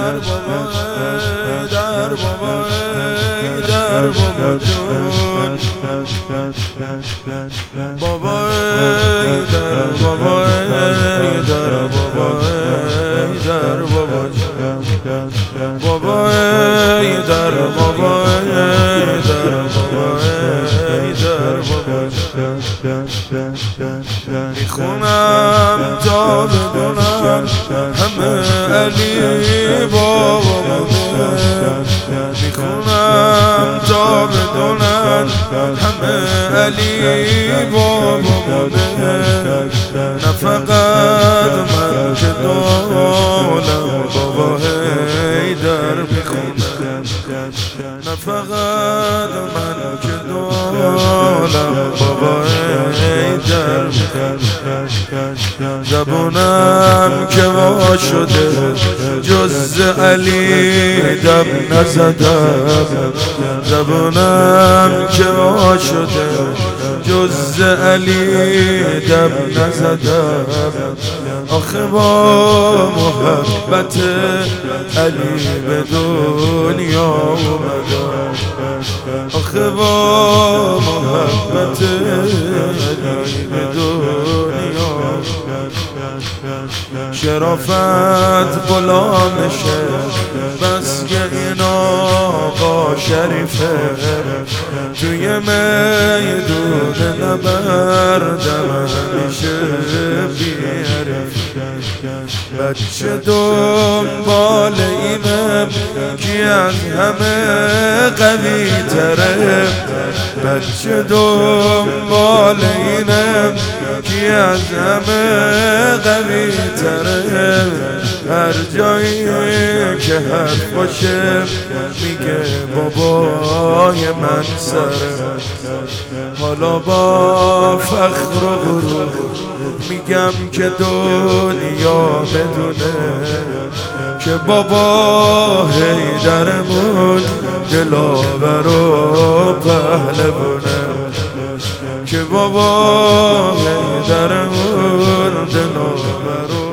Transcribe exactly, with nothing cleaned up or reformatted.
در بابا در بابا در بابا جون بابا در بابا در بابا در بابا بابا در بابا در بابا در بابا میخونم تا بدونم همه علی بابا میخونم تا بدونم همه علی بابا نه فقط من که دولم بابا حیدر میخونم نه فقط من که دولم بابا حیدر میخونم زبونم که وا شده جز علی دم نزدم زبونم که وا شده جز علی دم نزدم آخه با محبت علی به دنیا اومدم آخه با محبت علی به دنیا شرافت غلامشه بس که این آقا شریفه توی میدون نبردم همیشه بیاره بچه دنبال اینم کی از همه قوی تره بچه دنبال اینم کی از همه قوی تره هر جایی که حرف باشه میگه بابای من سره حالا با فخر و غرور میگم که دنیا بدونه که بابا حیدرمون دلاور و پهلوونه که بابا حیدرمون دلاور و